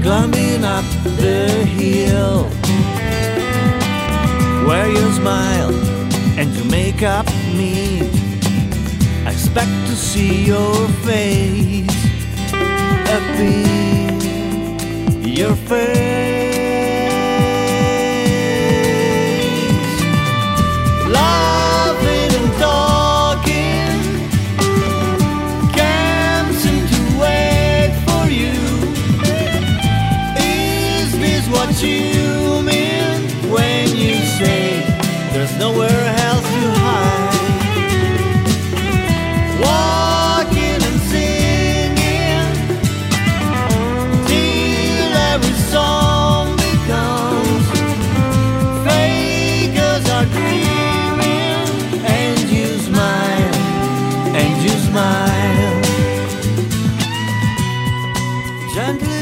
climbing up the hill where you smile and you make up meet. I expect to see your face, appear your face. Laughing and talking can't seem to wait for you. Is this what you mean when you say there's nowhere else to hide? Walking and singing till every song becomes fake as our dreaming, and you smile, and you smile gently.